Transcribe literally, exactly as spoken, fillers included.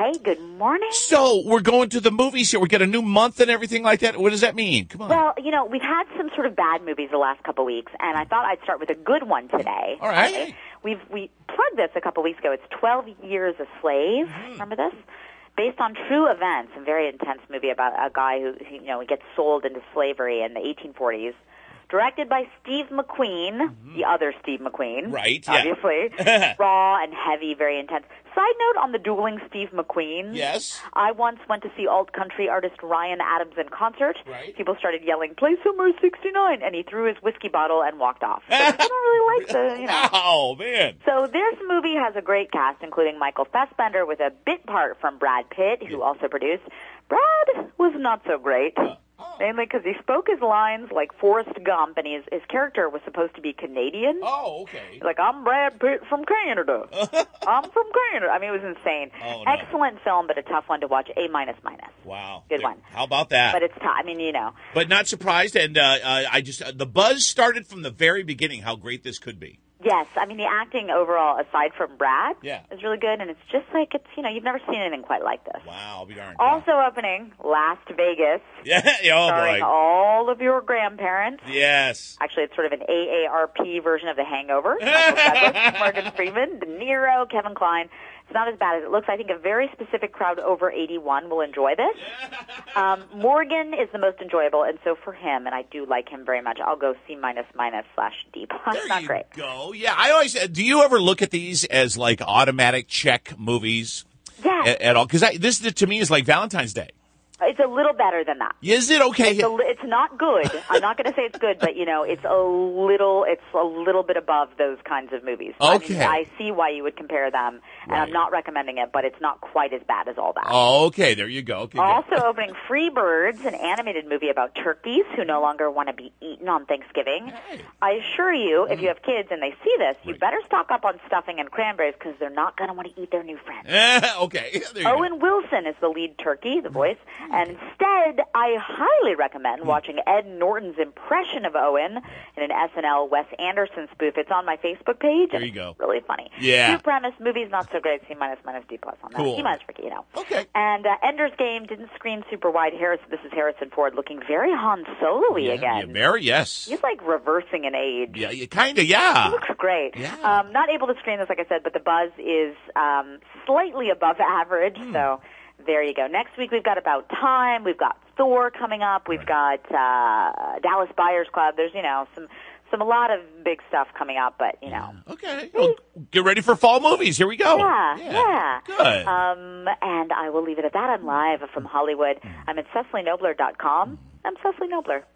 Hey, good morning. So we're going to the movies here. We get a new month and everything like that. What does that mean? Come on. Well, you know, we've had some sort of bad movies the last couple weeks, and I thought I'd start with a good one today. All right. Okay? We've we plugged this a couple weeks ago. It's twelve Years a Slave. Mm-hmm. Remember this? Based on true events, a very intense movie about a guy who, you know, gets sold into slavery in the eighteen forties. Directed by Steve McQueen, mm-hmm. the other Steve McQueen. Right, obviously. Yeah. Raw and heavy, very intense. Side note on the dueling Steve McQueen. Yes. I once went to see alt-country artist Ryan Adams in concert. Right. People started yelling, "Play Summer sixty-nine," and he threw his whiskey bottle and walked off. So I don't really like the, you know. Oh, man. So this movie has a great cast, including Michael Fassbender with a bit part from Brad Pitt, who yeah. also produced. Brad was not so great. Uh. Oh. Mainly because he spoke his lines like Forrest Gump, and his, his character was supposed to be Canadian. Oh, okay. He's like, "I'm Brad Pitt from Canada. I'm from Canada." I mean, it was insane. Oh, no. Excellent film, but a tough one to watch. A minus minus. Wow. Good there, one. How about that? But it's tough. I mean, you know. But not surprised, and uh, uh, I just uh, the buzz started from the very beginning how great this could be. Yes, I mean, the acting overall, aside from Brad, yeah. is really good, and it's just like, it's, you know, you've never seen anything quite like this. Wow, I'll be darned. Also wow. opening, Las Vegas. Yeah, oh starring boy. all of your grandparents. Yes. Actually, it's sort of an A A R P version of The Hangover. Michael Douglas, Morgan Freeman, De Niro, Kevin Kline. It's not as bad as it looks. I think a very specific crowd over eighty-one will enjoy this. Um, Morgan is the most enjoyable, and so for him, and I do like him very much, I'll go C minus minus slash D plus. There Not you great. Go. Yeah, I always. Do you ever look at these as like automatic check movies? Yeah. At, at all? Because this to me is like Valentine's Day. It's a little better than that. Is it okay? It's, a, it's not good. I'm not going to say it's good, but you know, it's a little, it's a little bit above those kinds of movies. Okay. I mean, I see why you would compare them, and right. I'm not recommending it, but it's not quite as bad as all that. Oh, okay. There you go. Okay, also opening Free Birds, an animated movie about turkeys who no longer want to be eaten on Thanksgiving. Hey. I assure you, if you have kids and they see this, you right. better stock up on stuffing and cranberries because they're not going to want to eat their new friends. Okay. There you Owen go. Wilson is the lead turkey, the voice, and instead, I highly recommend watching Ed Norton's impression of Owen in an S N L Wes Anderson spoof. It's on my Facebook page. There and you go. It's really funny. Yeah. New premise, movie's not so great. C minus minus D plus on that. Cool. C minus for you know. Okay. And uh, Ender's Game didn't screen super wide. Harris, this is Harrison Ford looking very Han Solo-y yeah, again. Yeah, very yes. He's like reversing in age. Yeah, kind of. Yeah. He looks great. Yeah. Um, not able to screen this, like I said, but the buzz is um, slightly above average. Hmm. So. There you go. Next week we've got About Time. We've got Thor coming up. We've right. got uh, Dallas Buyers Club. There's, you know, some some a lot of big stuff coming up, but, you know. Yeah. Okay. Well, get ready for fall movies. Here we go. Yeah, yeah. yeah. Good. Um, and I will leave it at that. I'm live from Hollywood. I'm at Cecily Nobler dot com. I'm Cecily Nobler.